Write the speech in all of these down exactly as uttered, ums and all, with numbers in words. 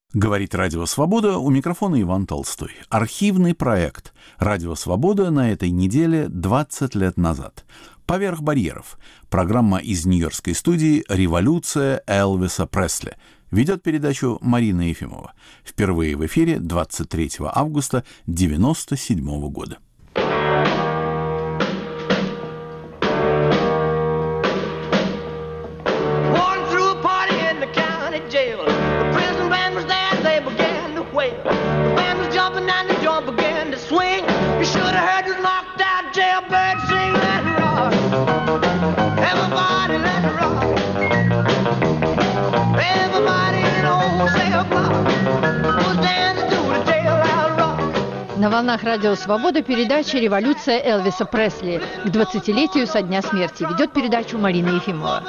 Говорит Радио Свобода, у микрофона Иван Толстой. Архивный проект Радио Свобода на этой неделе двадцать лет назад. «Поверх барьеров». Программа из нью-йоркской студии «Революция Элвиса Пресли». Ведет передачу Марина Ефимова. Впервые в эфире двадцать третьего августа девяносто седьмого года. На волнах Радио Свобода передача «Революция Элвиса Пресли» к двадцатилетию со дня смерти. Ведет передачу Марина Ефимова.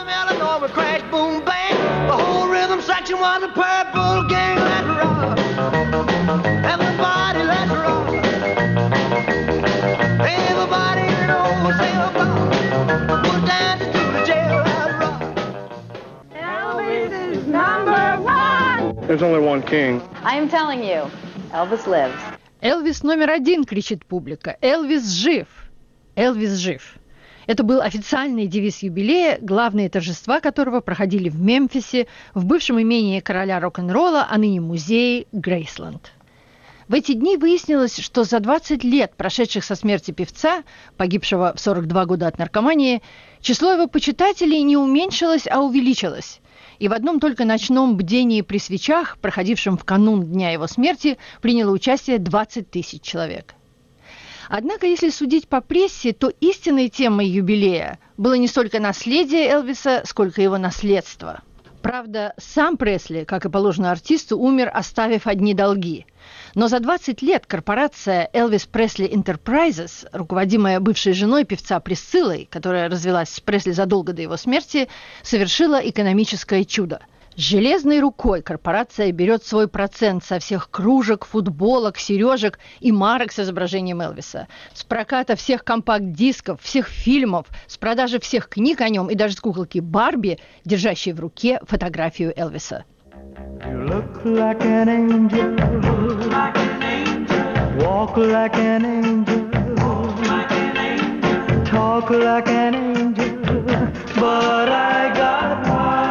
There's only one king. I am telling you, Elvis lives. «Элвис номер один!» — кричит публика. «Элвис жив! Элвис жив!» Это был официальный девиз юбилея, главные торжества которого проходили в Мемфисе, в бывшем имении короля рок-н-ролла, а ныне музее Грейсленд. В эти дни выяснилось, что за двадцать лет, прошедших со смерти певца, погибшего в сорок два года от наркомании, число его почитателей не уменьшилось, а увеличилось. И в одном только ночном бдении при свечах, проходившем в канун дня его смерти, приняло участие двадцать тысяч человек. Однако, если судить по прессе, то истинной темой юбилея было не столько наследие Элвиса, сколько его наследство. Правда, сам Пресли, как и положено артисту, умер, оставив одни долги. Но за двадцать лет корпорация Elvis Presley Enterprises, руководимая бывшей женой певца Присциллой, которая развелась с Пресли задолго до его смерти, совершила экономическое чудо. С железной рукой корпорация берет свой процент со всех кружек, футболок, сережек и марок с изображением Элвиса, с проката всех компакт-дисков, всех фильмов, с продажи всех книг о нем и даже с куколки Барби, держащей в руке фотографию Элвиса. You look like an angel, like an angel. Walk like an angel, walk like an angel. Talk like an angel, but I got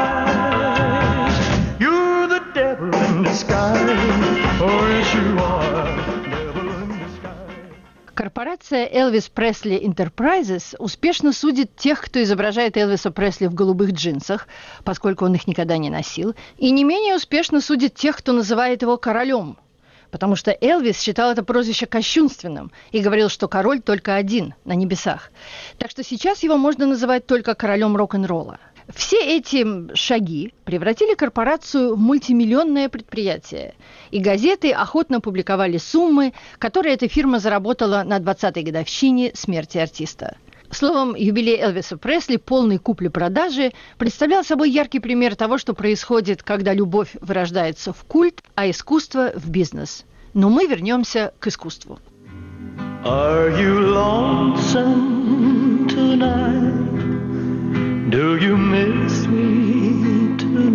wise. You're the devil in disguise, oh yes you are, devil in disguise. Корпорация Elvis Presley Enterprises успешно судит тех, кто изображает Элвиса Пресли в голубых джинсах, поскольку он их никогда не носил, и не менее успешно судит тех, кто называет его королем, потому что Элвис считал это прозвище кощунственным и говорил, что король только один, на небесах. Так что сейчас его можно называть только королем рок-н-ролла. Все эти шаги превратили корпорацию в мультимиллионное предприятие, и газеты охотно публиковали суммы, которые эта фирма заработала на двадцатой годовщине смерти артиста. Словом, юбилей Элвиса Пресли, полный купли-продажи, представлял собой яркий пример того, что происходит, когда любовь вырождается в культ, а искусство – в бизнес. Но мы вернемся к искусству. Are you lonesome tonight? Do you miss me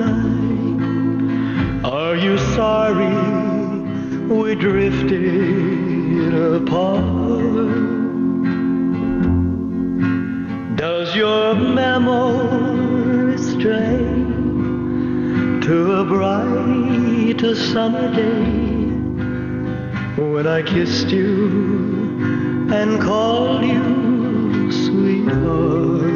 tonight? Are you sorry we drifted apart? Does your memory stray to a bright summer day when I kissed you and called you sweetheart?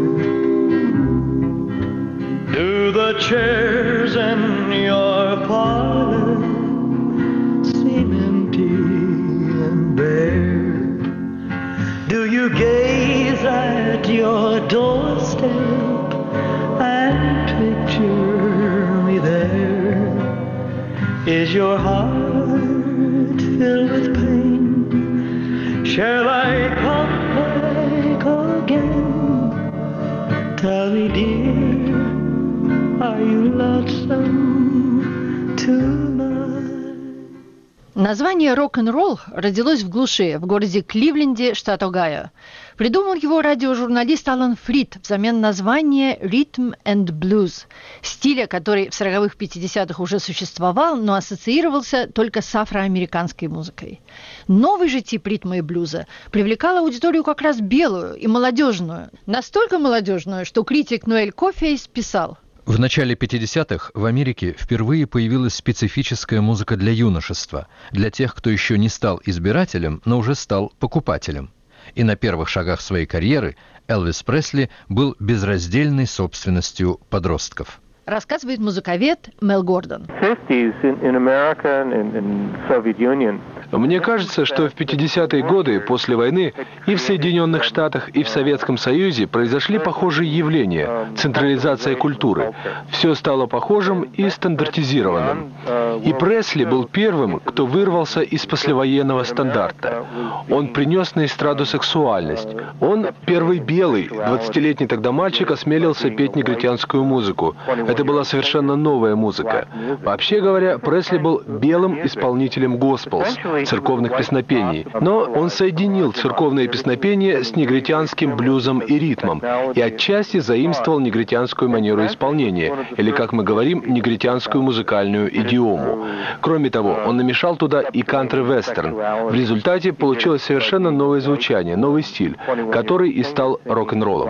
Do the chairs in your parlor seem empty and bare? Do you gaze at your doorstep and picture me there? Is your heart filled with pain? Shall I come back again? Tell me, dear, are you lonesome tonight? Название рок-н-ролл родилось в глуши, в городе Кливленде, штат Огайо. Придумал его радиожурналист Алан Фрид взамен названия «Rhythm and Blues», стиля, который в сороковых-пятидесятых уже существовал, но ассоциировался только с афроамериканской музыкой. Новый же тип ритма и блюза привлекал аудиторию как раз белую и молодежную. Настолько молодежную, что критик Ноэль Кофейс писал: в начале пятидесятых в Америке впервые появилась специфическая музыка для юношества, для тех, кто еще не стал избирателем, но уже стал покупателем. И на первых шагах своей карьеры Элвис Пресли был безраздельной собственностью подростков. Рассказывает музыковед Мел Гордон. Мне кажется, что в пятидесятые годы после войны и в Соединенных Штатах, и в Советском Союзе произошли похожие явления – централизация культуры. Все стало похожим и стандартизированным. И Пресли был первым, кто вырвался из послевоенного стандарта. Он принес на эстраду сексуальность. Он, первый белый, двадцатилетний тогда мальчик, осмелился петь негритянскую музыку. Это была совершенно новая музыка. Вообще говоря, Пресли был белым исполнителем госпелс, церковных песнопений. Но он соединил церковное песнопение с негритянским блюзом и ритмом и отчасти заимствовал негритянскую манеру исполнения, или, как мы говорим, негритянскую музыкальную идиому. Кроме того, он намешал туда и кантри-вестерн. В результате получилось совершенно новое звучание, новый стиль, который и стал рок-н-роллом.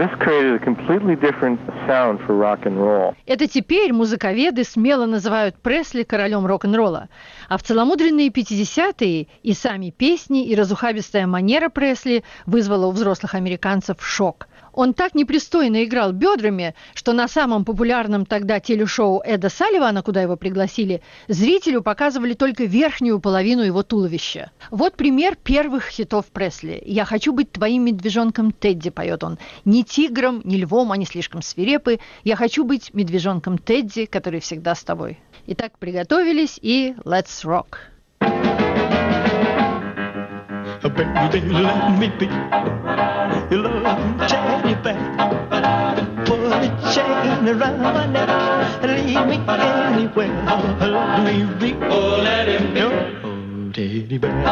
Это теперь музыковеды смело называют Пресли королем рок-н-ролла. А в целомудренные пятидесятые и сами песни, и разухабистая манера Пресли вызвала у взрослых американцев шок. Он так непристойно играл бедрами, что на самом популярном тогда телешоу Эда Салливана, куда его пригласили, зрителю показывали только верхнюю половину его туловища. Вот пример первых хитов Пресли. «Я хочу быть твоим медвежонком Тедди», поет он. «Ни тигром, ни львом, они слишком свирепы. Я хочу быть медвежонком Тедди, который всегда с тобой». Итак, приготовились и let's rock. Baby, let me be your love chain back. Put a chain around my neck and leave me anywhere. Let me be, oh, let him be your teddy bear.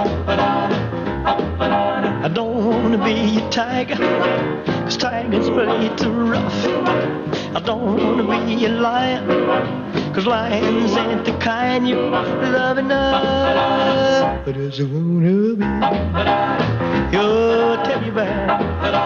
I don't wanna be a tiger, 'cause tigers play too rough. I don't wanna be a lion, 'cause lions ain't the kind you love enough. But I just wanna be your teddy bear.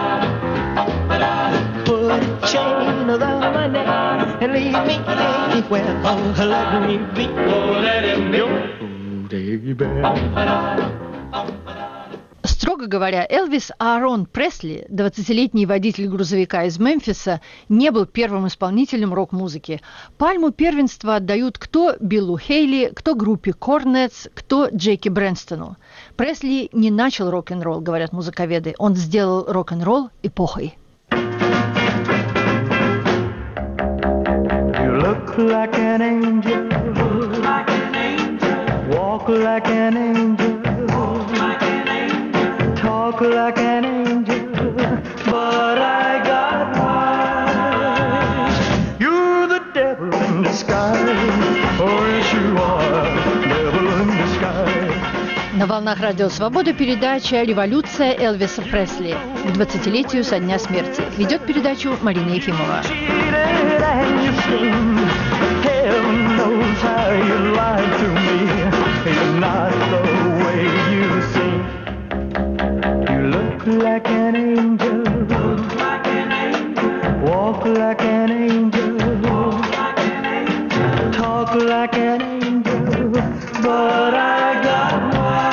Put a chain around my neck and leave me anywhere. Oh, let me be, oh, let him be your teddy bear. Строго говоря, Элвис Аарон Пресли, двадцатилетний водитель грузовика из Мемфиса, не был первым исполнителем рок-музыки. Пальму первенства отдают кто Биллу Хейли, кто группе Корнетс, кто Джеки Брэнстону. Пресли не начал рок-н-ролл, говорят музыковеды. Он сделал рок-н-ролл эпохой. You look like an angel, walk like an angel. Talk like an angel, but I got wise. You're the devil in disguise. Oh, yes, you are, devil in disguise. На волнах Радио Свобода передача «Революция Элвиса Пресли» к двадцатилетию со дня смерти. Ведет передачу Марина Ефимова. Heaven knows how you lied to me. It's not the way you seem. Look like an angel, walk like an angel, talk like an angel, but I got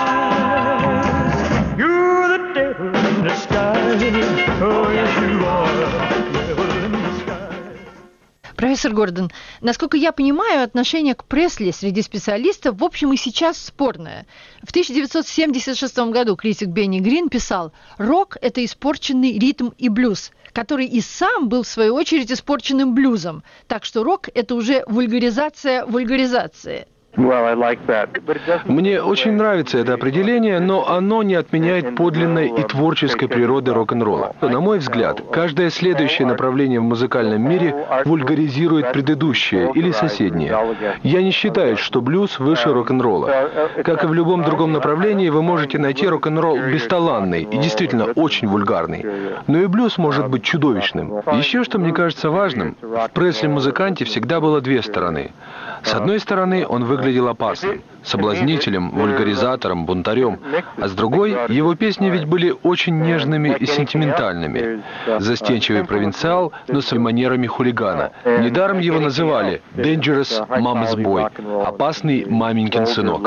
wise. You're the devil in disguise. Oh, yes, you are, devil in disguise. Профессор Гордон, насколько я понимаю, отношение к Пресли среди специалистов в общем и сейчас спорное. В тысяча девятьсот семьдесят шестом году критик Бенни Грин писал: «Рок – это испорченный ритм и блюз, который и сам был в свою очередь испорченным блюзом, так что рок – это уже вульгаризация вульгаризации». Мне очень нравится это определение, но оно не отменяет подлинной и творческой природы рок-н-ролла. На мой взгляд, каждое следующее направление в музыкальном мире вульгаризирует предыдущее или соседнее. Я не считаю, что блюз выше рок-н-ролла. Как и в любом другом направлении, вы можете найти рок-н-ролл бесталанный и действительно очень вульгарный. Но и блюз может быть чудовищным. Еще что мне кажется важным, в Пресли-музыканте всегда было две стороны. С одной стороны, он выглядел опасным, соблазнителем, вульгаризатором, бунтарем, а с другой, его песни ведь были очень нежными и сентиментальными. Застенчивый провинциал, но с манерами хулигана. Недаром его называли «Dangerous Mama's Boy» — «опасный маменькин сынок».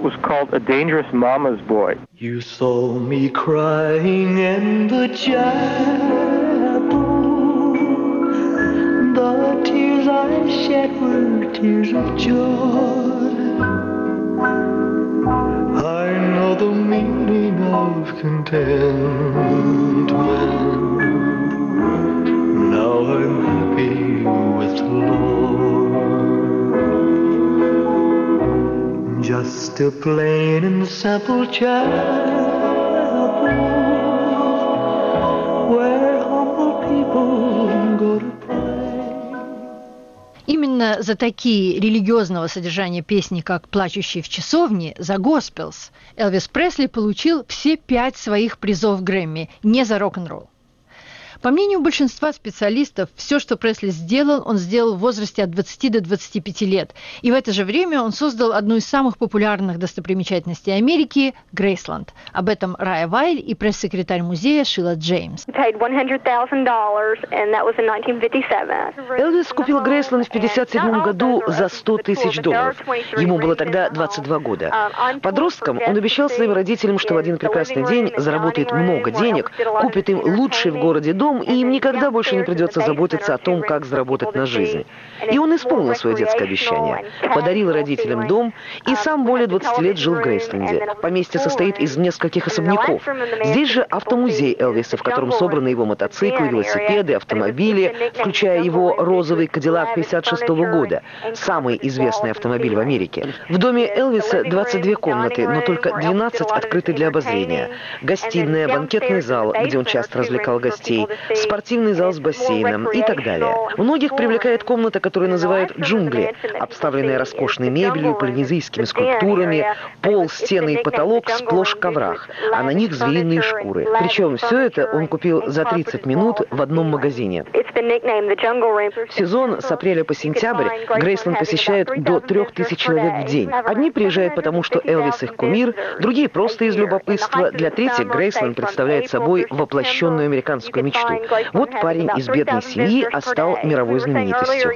You saw me crying in the chapel. The tears I shed were tears of joy. I know the meaning of contentment. Now I'm happy with the Lord. Just a plain and simple chapel where humble people go to pray. Именно за такие религиозного содержания песни, как «Плачущий в часовне», «The Gospels», Элвис Пресли получил все пять своих призов Грэмми, не за рок-н-ролл. По мнению большинства специалистов, все, что Пресли сделал, он сделал в возрасте от двадцати до двадцати пяти лет. И в это же время он создал одну из самых популярных достопримечательностей Америки – Грейсленд. Об этом Рая Вайль и пресс-секретарь музея Шила Джеймс. Элвис купил Грейсленд в пятьдесят седьмом году за сто тысяч долларов. Ему было тогда двадцать два года. Подросткам он обещал своим родителям, что в один прекрасный день заработает много денег, купит им лучший в городе дом, и им никогда больше не придется заботиться о том, как заработать на жизнь. И он исполнил свое детское обещание. Подарил родителям дом и сам более двадцати лет жил в Грейсленде. Поместье состоит из нескольких особняков. Здесь же автомузей Элвиса, в котором собраны его мотоциклы, велосипеды, автомобили, включая его розовый Кадиллак пятьдесят шестого года, самый известный автомобиль в Америке. В доме Элвиса двадцать две комнаты, но только двенадцать открыты для обозрения. Гостиная, банкетный зал, где он часто развлекал гостей, спортивный зал с бассейном и так далее. Многих привлекает комната, которую называют «джунгли», обставленная роскошной мебелью, полинезийскими скульптурами, пол, стены и потолок сплошь в коврах, а на них звериные шкуры. Причем все это он купил за тридцать минут в одном магазине. В сезон с апреля по сентябрь Грейсленд посещают до трех тысяч человек в день. Одни приезжают потому, что Элвис их кумир, другие просто из любопытства. Для третьих Грейсленд представляет собой воплощенную американскую мечту. Вот парень из бедной семьи, а стал мировой знаменитостью.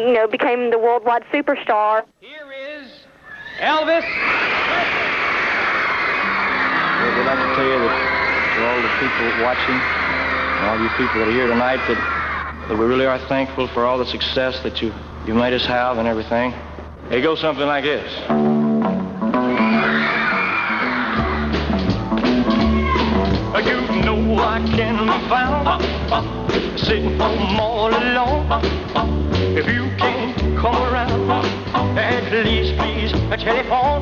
You know I can be found sitting home all alone. If you can't come around, at least please telephone.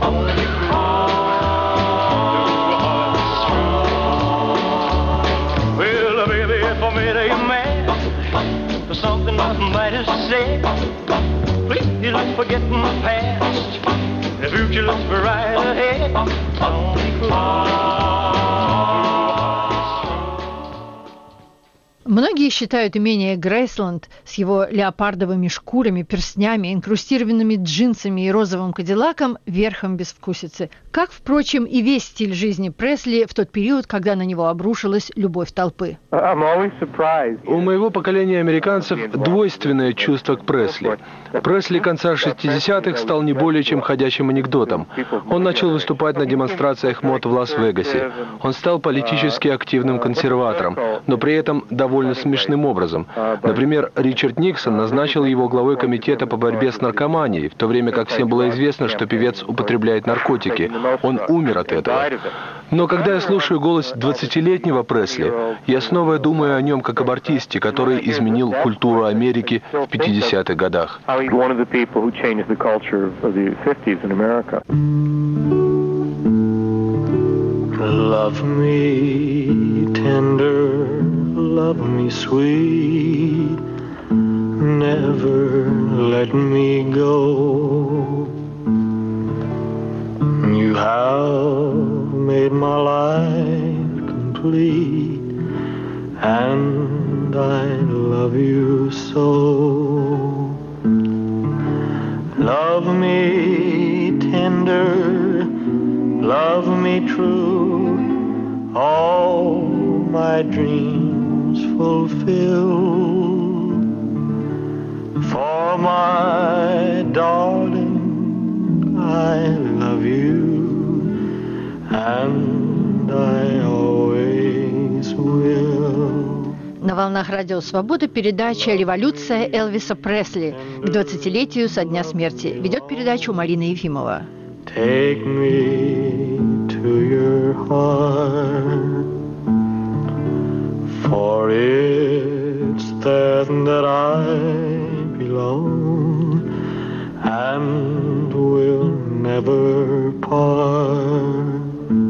Well, baby, if I made you mad for something I might have said, please don't forget my past. The future looks right ahead. Don't be cruel. Многие считают имение Грейсленд с его леопардовыми шкурами, перстнями, инкрустированными джинсами и розовым кадиллаком верхом безвкусицы. Как, впрочем, и весь стиль жизни Пресли в тот период, когда на него обрушилась любовь толпы. У моего поколения американцев двойственное чувство к Пресли. Пресли конца шестидесятых стал не более чем ходячим анекдотом. Он начал выступать на демонстрациях мод в Лас-Вегасе. Он стал политически активным консерватором, но при этом довольно довольно смешным образом. Например, Ричард Никсон назначил его главой комитета по борьбе с наркоманией, в то время как всем было известно, что певец употребляет наркотики. Он умер от этого. Но когда я слушаю голос двадцатилетнего Пресли, я снова думаю о нем как об артисте, который изменил культуру Америки в пятидесятых годах. Love me tender, love me sweet, never let me go. You have made my life complete, and I love you so. Love me tender, love me true, all my dreams fulfill. For my darling, I love you, and I always will. На волнах Радио Свобода передача «Революция Элвиса Пресли» к двадцатилетию со дня смерти. Ведет передачу Марина Ефимова. Take me to your heart, for it's there that I belong and will never part.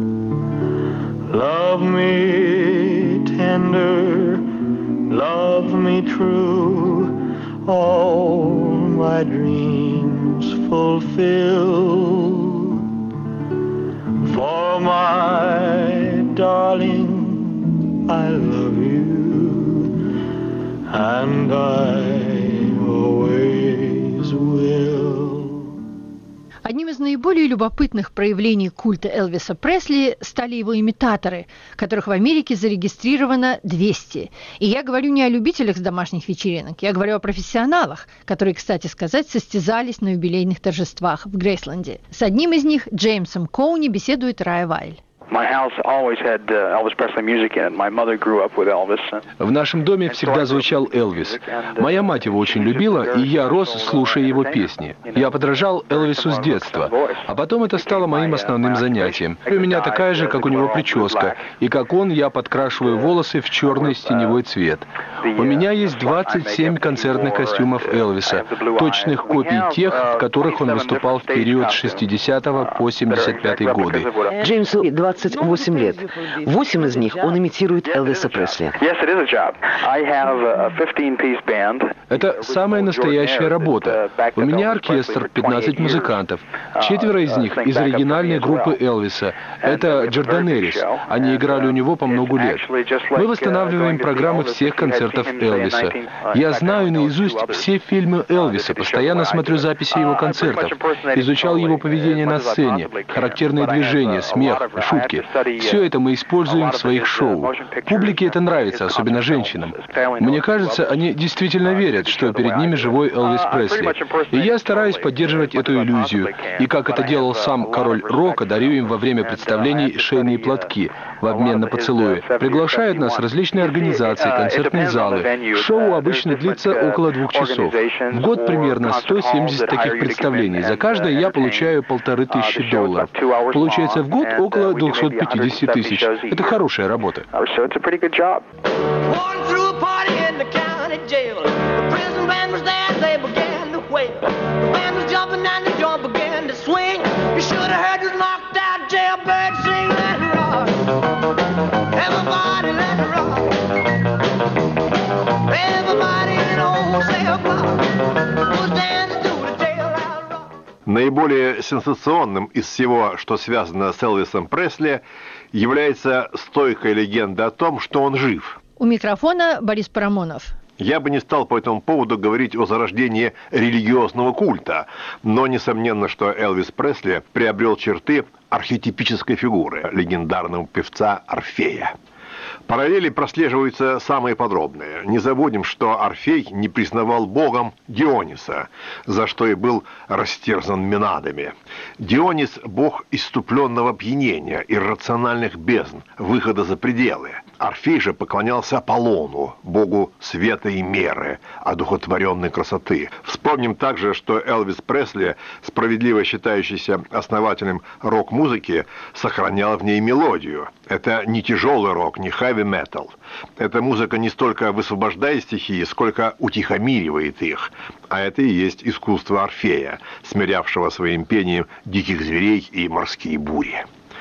Love me tender, love me true, all my dreams fulfill. For my darling, I love you, and I always will. Одним из наиболее любопытных проявлений культа Элвиса Пресли стали его имитаторы, которых в Америке зарегистрировано двести. И я говорю не о любителях с домашних вечеринок, я говорю о профессионалах, которые, кстати сказать, состязались на юбилейных торжествах в Грейсленде. С одним из них, Джеймсом Коуни, беседует Рая Вайль. В нашем доме всегда звучал Элвис. Моя мать его очень любила, и я рос, слушая его песни. Я подражал Элвису с детства, а потом это стало моим основным занятием. У меня такая же, как у него, прическа, и как он, я подкрашиваю волосы в черный теневой цвет. У меня есть двадцать семь концертных костюмов Элвиса, точных копий тех, в которых он выступал в период с шестидесятого по семьдесят пятый годы. Джеймсу двадцать восемь лет. Восемь из них он имитирует Элвиса Пресли. Это самая настоящая работа. У меня оркестр, пятнадцать музыкантов. Четверо из них из оригинальной группы Элвиса. Это Джорданерис. Они играли у него по много лет. Мы восстанавливаем программы всех концертов Элвиса. Я знаю наизусть все фильмы Элвиса, постоянно смотрю записи его концертов, изучал его поведение на сцене, характерные движения, смех, шутки. Все это мы используем в своих шоу. Публике это нравится, особенно женщинам. Мне кажется, они действительно верят, что перед ними живой Элвис Пресли. И я стараюсь поддерживать эту иллюзию. И как это делал сам король рока, дарю им во время представлений шейные платки в обмен на поцелуи. Приглашают нас различные организации, концертные залы. Шоу обычно длится около двух часов. В год примерно сто семьдесят таких представлений. За каждое я получаю полторы тысячи долларов. Получается в год около двухсот пятидесяти тысяч. Это хорошая работа. Наиболее сенсационным из всего, что связано с Элвисом Пресли, является стойкая легенда о том, что он жив. У микрофона Борис Парамонов. Я бы не стал по этому поводу говорить о зарождении религиозного культа, но несомненно, что Элвис Пресли приобрел черты архетипической фигуры, легендарного певца Орфея. Параллели прослеживаются самые подробные. Не забудем, что Орфей не признавал богом Диониса, за что и был растерзан Менадами. Дионис – бог исступленного пьянения, иррациональных бездн, выхода за пределы. Орфей же поклонялся Аполлону, богу света и меры, одухотворенной красоты. Вспомним также, что Элвис Пресли, справедливо считающийся основателем рок-музыки, сохранял в ней мелодию. Это не тяжелый рок, не хэви-метал. Эта музыка не столько высвобождает стихии, сколько утихомиривает их. А это и есть искусство Орфея, смирявшего своим пением диких зверей и морские бури.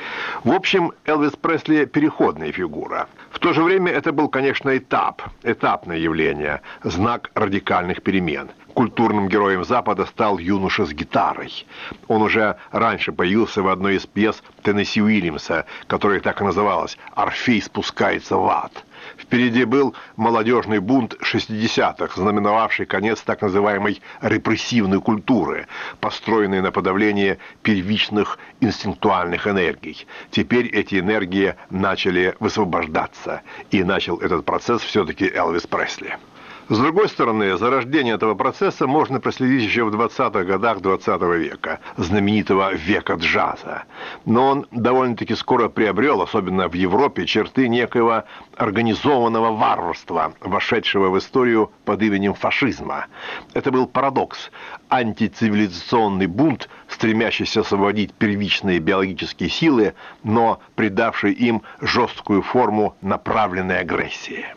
В общем, Элвис Пресли – переходная фигура. В то же время это был, конечно, этап, этапное явление, знак радикальных перемен. Культурным героем Запада стал юноша с гитарой. Он уже раньше появился в одной из пьес Теннесси Уильямса, которая так и называлась «Орфей спускается в ад». Впереди был молодежный бунт шестидесятых, знаменовавший конец так называемой репрессивной культуры, построенной на подавлении первичных инстинктуальных энергий. Теперь эти энергии начали высвобождаться, и начал этот процесс все-таки Элвис Пресли. С другой стороны, зарождение этого процесса можно проследить еще в двадцатых годах двадцатого века, знаменитого века джаза. Но он довольно-таки скоро приобрел, особенно в Европе, черты некоего организованного варварства, вошедшего в историю под именем фашизма. Это был парадокс. Антицивилизационный бунт, стремящийся освободить первичные биологические силы, но придавший им жесткую форму направленной агрессии.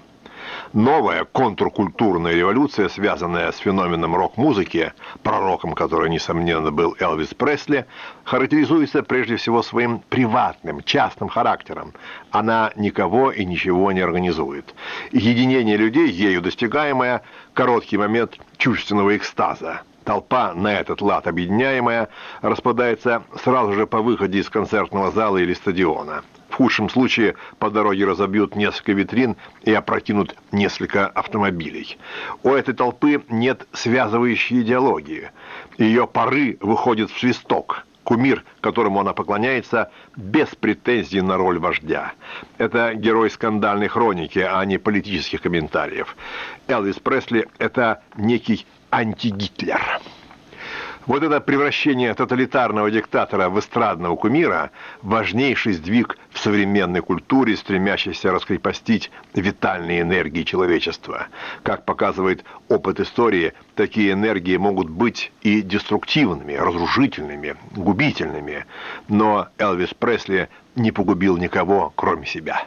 Новая контркультурная революция, связанная с феноменом рок-музыки, пророком которой, несомненно, был Элвис Пресли, характеризуется прежде всего своим приватным, частным характером. Она никого и ничего не организует. Единение людей, ею достигаемое, короткий момент чувственного экстаза. Толпа, на этот лад объединяемая, распадается сразу же по выходе из концертного зала или стадиона. В худшем случае по дороге разобьют несколько витрин и опрокинут несколько автомобилей. У этой толпы нет связывающей идеологии. Ее пары выходят в свисток. Кумир, которому она поклоняется, без претензий на роль вождя. Это герой скандальной хроники, а не политических комментариев. Элвис Пресли – это некий антигитлер. Вот это превращение тоталитарного диктатора в эстрадного кумира – важнейший сдвиг в современной культуре, стремящийся раскрепостить витальные энергии человечества. Как показывает опыт истории, такие энергии могут быть и деструктивными, разрушительными, губительными. Но Элвис Пресли не погубил никого, кроме себя.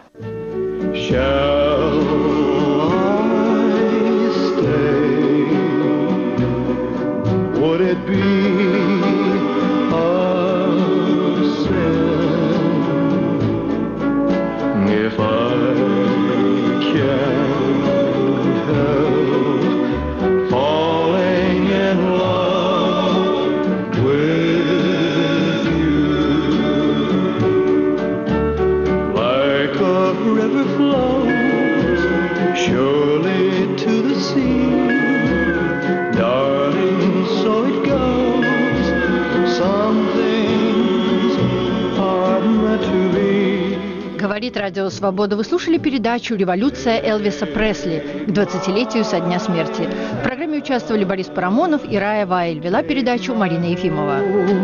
Would it be a sin if I can't help falling in love with you? Like a river flows surely to the sea. So it goes, some things are meant to be. Говорит Радио Свобода. Вы слушали передачу «Революция Элвиса Пресли» к двадцатилетию со дня смерти. В программе участвовали Борис Парамонов и Рая Вайль. Вела передачу Марина Ефимова.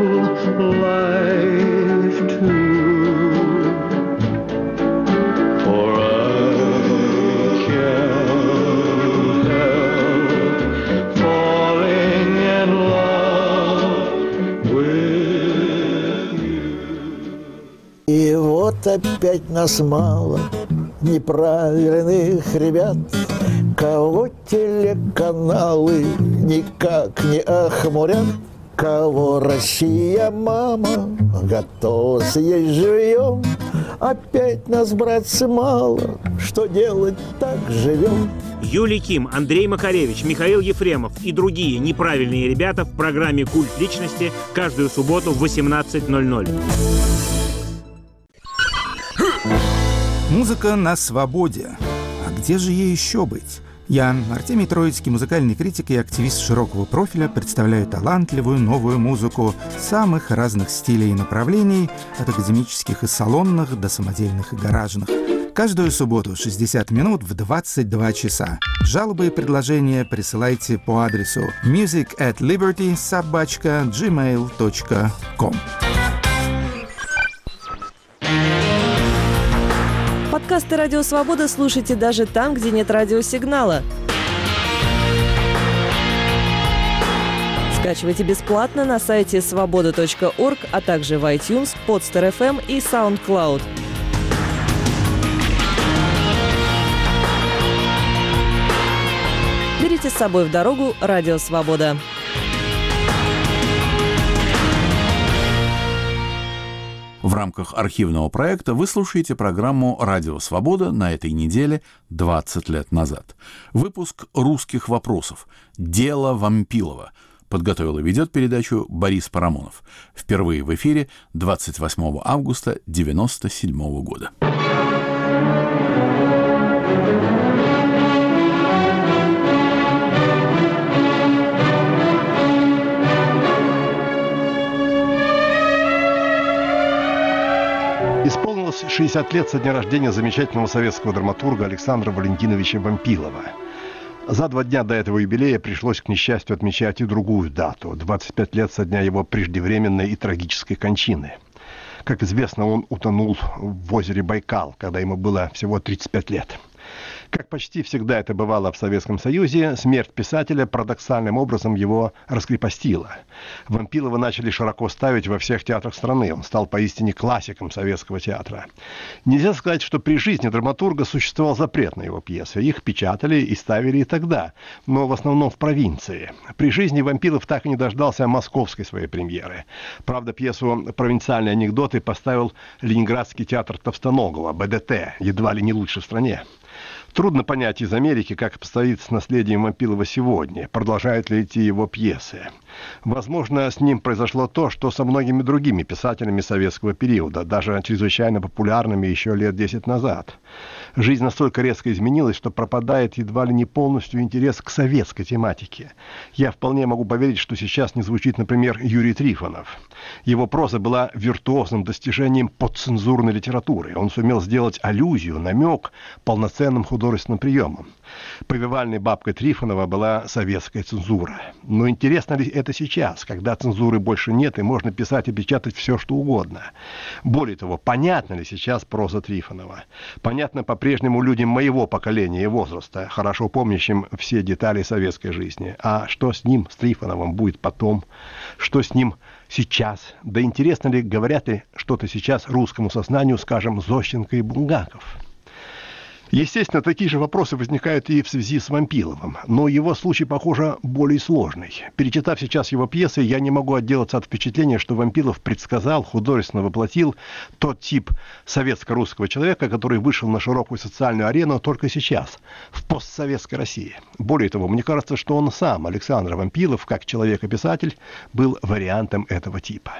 И вот опять нас мало, неправильных ребят, кого телеканалы никак не охмурят, кого Россия, мама, готова съесть живьем. Опять нас, братцы, мало, что делать, так живем. Юлий Ким, Андрей Макаревич, Михаил Ефремов и другие неправильные ребята в программе «Культ личности» каждую субботу в восемнадцать ноль ноль. Музыка на свободе. А где же ей еще быть? Я, Артемий Троицкий, музыкальный критик и активист широкого профиля, представляю талантливую новую музыку самых разных стилей и направлений, от академических и салонных до самодельных и гаражных. Каждую субботу шестьдесят минут в двадцать два часа. Жалобы и предложения присылайте по адресу music at liberty собака gmail точка com. Подкасты «Радио Свобода» слушайте даже там, где нет радиосигнала. Скачивайте бесплатно на сайте свобода точка орг, а также в iTunes, Podster эф эм и SoundCloud. Берите с собой в дорогу «Радио Свобода». В рамках архивного проекта вы слушаете программу «Радио Свобода» на этой неделе двадцать лет назад. Выпуск «Русских вопросов. Дело Вампилова». Подготовил и ведет передачу Борис Парамонов. Впервые в эфире двадцать восьмого августа девяносто седьмого года. Исполнилось шестьдесят лет со дня рождения замечательного советского драматурга Александра Валентиновича Вампилова. За два дня до этого юбилея пришлось, к несчастью, отмечать и другую дату – двадцать пять лет со дня его преждевременной и трагической кончины. Как известно, он утонул в озере Байкал, когда ему было всего тридцать пять лет. Как почти всегда это бывало в Советском Союзе, смерть писателя парадоксальным образом его раскрепостила. Вампилова начали широко ставить во всех театрах страны. Он стал поистине классиком советского театра. Нельзя сказать, что при жизни драматурга существовал запрет на его пьесы. Их печатали и ставили и тогда, но в основном в провинции. При жизни Вампилов так и не дождался московской своей премьеры. Правда, пьесу «Провинциальные анекдоты» поставил Ленинградский театр Товстоногова, бэ дэ тэ, едва ли не лучший в стране. Трудно понять из Америки, как обстоит с наследием Вампилова сегодня, продолжают ли идти его пьесы. Возможно, с ним произошло то, что со многими другими писателями советского периода, даже чрезвычайно популярными еще лет десять назад. Жизнь настолько резко изменилась, что пропадает едва ли не полностью интерес к советской тематике. Я вполне могу поверить, что сейчас не звучит, например, Юрий Трифонов. Его проза была виртуозным достижением подцензурной литературы. Он сумел сделать аллюзию, намек полноценным художественным приемом. Повивальной бабкой Трифонова была советская цензура. Но интересно ли это сейчас, когда цензуры больше нет и можно писать и печатать все, что угодно? Более того, понятна ли сейчас проза Трифонова? Понятно по-прежнему людям моего поколения и возраста, хорошо помнящим все детали советской жизни. А что с ним, с Трифоновым, будет потом? Что с ним сейчас? Да интересно ли, говорят ли что-то сейчас русскому сознанию, скажем, Зощенко и Булгаков? Естественно, такие же вопросы возникают и в связи с Вампиловым, но его случай, похоже, более сложный. Перечитав сейчас его пьесы, я не могу отделаться от впечатления, что Вампилов предсказал, художественно воплотил тот тип советско-русского человека, который вышел на широкую социальную арену только сейчас, в постсоветской России. Более того, мне кажется, что он сам, Александр Вампилов, как человек и писатель, был вариантом этого типа.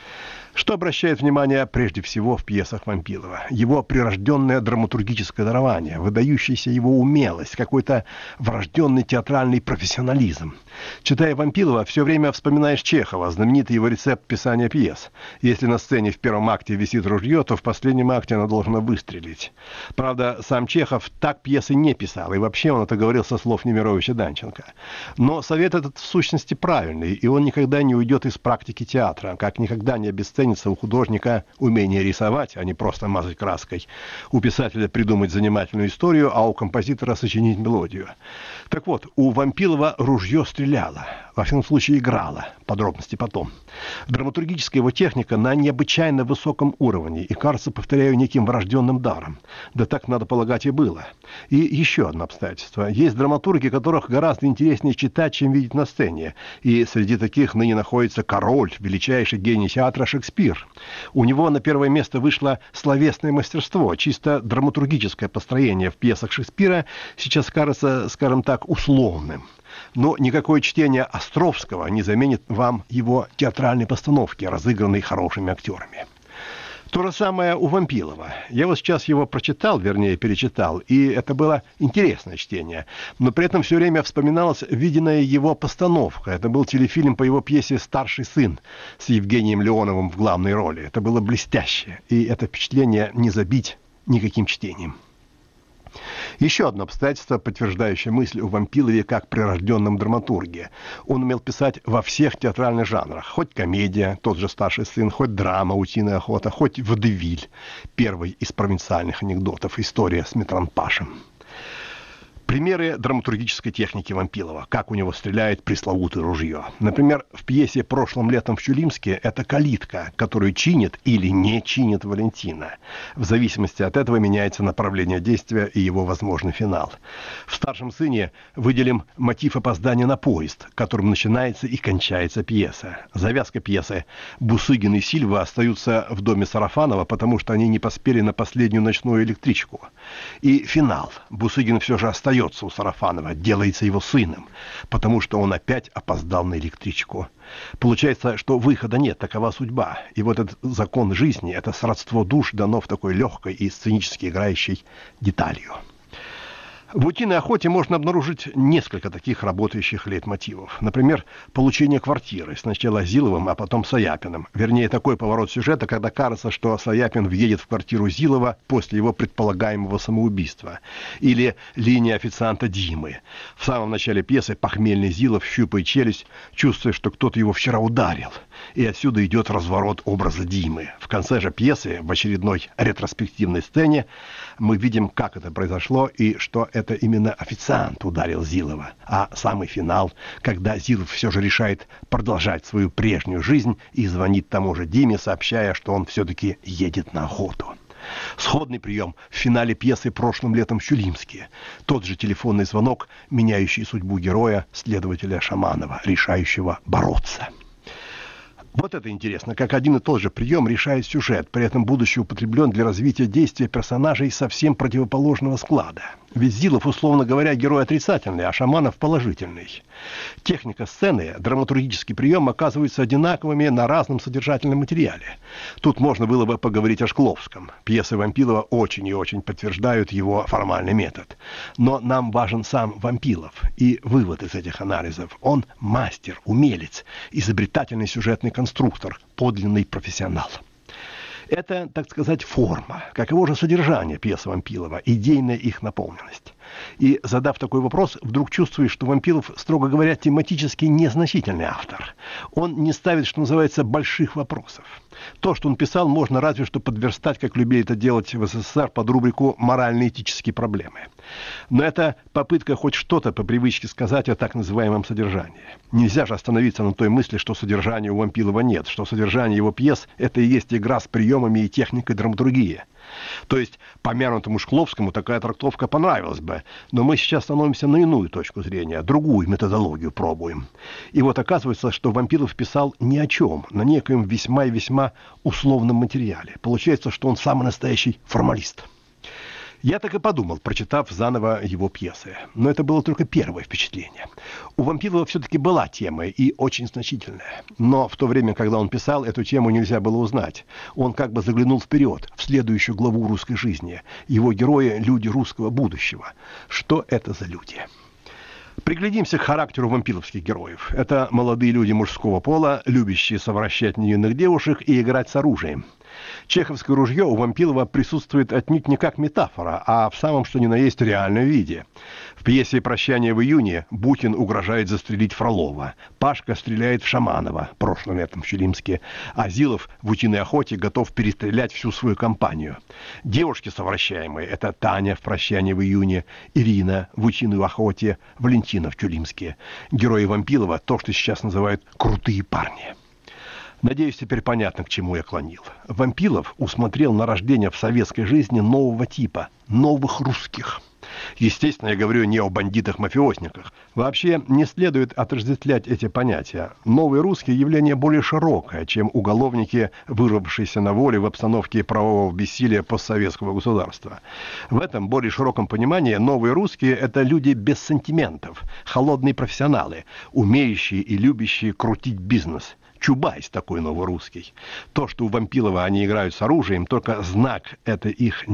Что обращает внимание прежде всего в пьесах Вампилова? Его прирожденное драматургическое дарование, выдающаяся его умелость, какой-то врожденный театральный профессионализм. Читая Вампилова, все время вспоминаешь Чехова, знаменитый его рецепт писания пьес. Если на сцене в первом акте висит ружье, то в последнем акте оно должно выстрелить. Правда, сам Чехов так пьесы не писал, и вообще он это говорил со слов Немировича Данченко. Но совет этот в сущности правильный, и он никогда не уйдет из практики театра, как никогда не обесценит у художника умение рисовать, а не просто мазать краской. У писателя придумать занимательную историю, а у композитора сочинить мелодию. Так вот, у Вампилова ружье стреляло, во всяком случае играло. Подробности потом. Драматургическая его техника на необычайно высоком уровне и, кажется, повторяю, неким врожденным даром. Да так, надо полагать, и было. И еще одно обстоятельство. Есть драматурги, которых гораздо интереснее читать, чем видеть на сцене. И среди таких ныне находится король, величайший гений театра Шекспир. У него на первое место вышло словесное мастерство, чисто драматургическое построение в пьесах Шекспира сейчас кажется, скажем так, условным. Но никакое чтение Островского не заменит вам его театральной постановки, разыгранной хорошими актерами. То же самое у Вампилова. Я вот сейчас его прочитал, вернее, перечитал, и это было интересное чтение. Но при этом все время вспоминалась виденная его постановка. Это был телефильм по его пьесе «Старший сын» с Евгением Леоновым в главной роли. Это было блестяще, и это впечатление не забить никаким чтением. Еще одно обстоятельство, подтверждающее мысль о Вампилове как прирожденном драматурге. Он умел писать во всех театральных жанрах. Хоть комедия, тот же «Старший сын», хоть драма «Утиная охота», хоть «Водевиль», первый из провинциальных анекдотов, история с Митранпашем. Примеры драматургической техники Вампилова, как у него стреляет пресловутое ружье. Например, в пьесе «Прошлым летом в Чулимске» это калитка, которую чинит или не чинит Валентина. В зависимости от этого меняется направление действия и его возможный финал. В «Старшем сыне» выделим мотив опоздания на поезд, которым начинается и кончается пьеса. Завязка пьесы: Бусыгин и Сильва остаются в доме Сарафанова, потому что они не поспели на последнюю ночную электричку. И финал: Бусыгин все же остается у Сарафанова, делается его сыном, потому что он опять опоздал на электричку. Получается, что выхода нет, такова судьба. И вот этот закон жизни, это сродство душ дано в такой легкой и сценически играющей деталью. В «Утиной охоте» можно обнаружить несколько таких работающих лейтмотивов. Например, получение квартиры. Сначала Зиловым, а потом Саяпиным. Вернее, такой поворот сюжета, когда кажется, что Саяпин въедет в квартиру Зилова после его предполагаемого самоубийства. Или линия официанта Димы. В самом начале пьесы похмельный Зилов щупает челюсть, чувствуя, что кто-то его вчера ударил. И отсюда идет разворот образа Димы. В конце же пьесы, в очередной ретроспективной сцене, мы видим, как это произошло и что это именно официант ударил Зилова. А самый финал, когда Зилов все же решает продолжать свою прежнюю жизнь и звонит тому же Диме, сообщая, что он все-таки едет на охоту. Сходный прием в финале пьесы «Прошлым летом в Чулимске». Тот же телефонный звонок, меняющий судьбу героя, следователя Шаманова, решающего бороться. Вот это интересно, как один и тот же прием решает сюжет, при этом будучи употреблен для развития действия персонажей совсем противоположного склада. Ведь Зилов, условно говоря, герой отрицательный, а Шаманов положительный. Техника сцены, драматургический прием оказываются одинаковыми на разном содержательном материале. Тут можно было бы поговорить о Шкловском. Пьесы Вампилова очень и очень подтверждают его формальный метод. Но нам важен сам Вампилов и вывод из этих анализов. Он мастер, умелец, изобретательный сюжетный конструктор, подлинный профессионал. Это, так сказать, форма. Каково же содержание пьес Вампилова, идейная их наполненность? И, задав такой вопрос, вдруг чувствуешь, что Вампилов, строго говоря, тематически незначительный автор. Он не ставит, что называется, больших вопросов. То, что он писал, можно разве что подверстать, как любили это делать в СССР, под рубрику «Морально-этические проблемы». Но это попытка хоть что-то по привычке сказать о так называемом содержании. Нельзя же остановиться на той мысли, что содержания у Вампилова нет, что содержание его пьес – это и есть игра с приемами и техникой драматургии. То есть, помянутому Шкловскому такая трактовка понравилась бы, но мы сейчас становимся на иную точку зрения, другую методологию пробуем. И вот оказывается, что Вампилов писал ни о чем, на некоем весьма и весьма условном материале. Получается, что он самый настоящий формалист. Я так и подумал, прочитав заново его пьесы. Но это было только первое впечатление. У Вампилова все-таки была тема, и очень значительная. Но в то время, когда он писал, эту тему нельзя было узнать. Он как бы заглянул вперед, в следующую главу русской жизни. Его герои – люди русского будущего. Что это за люди? Приглядимся к характеру вампиловских героев. Это молодые люди мужского пола, любящие совращать невинных девушек и играть с оружием. Чеховское ружье у Вампилова присутствует отнюдь не как метафора, а в самом что ни на есть реальном виде. В пьесе «Прощание в июне» Бутин угрожает застрелить Фролова, Пашка стреляет в Шаманова, прошлым летом в Чулимске, а Зилов в «Утиной охоте» готов перестрелять всю свою компанию. Девушки совращаемые – это Таня в «Прощание в июне», Ирина в «Утиной охоте», Валентина в Чулимске. Герои Вампилова – то, что сейчас называют «крутые парни». Надеюсь, теперь понятно, к чему я клонил. Вампилов усмотрел на рождение в советской жизни нового типа, новых русских. Естественно, я говорю не о бандитах-мафиозниках. Вообще не следует отождествлять эти понятия. Новые русские – явление более широкое, чем уголовники, вырвавшиеся на воле в обстановке правового бессилия постсоветского государства. В этом более широком понимании новые русские – это люди без сантиментов, холодные профессионалы, умеющие и любящие крутить бизнес. Чубайс такой новорусский. То, что у Вампилова они играют с оружием, только знак это их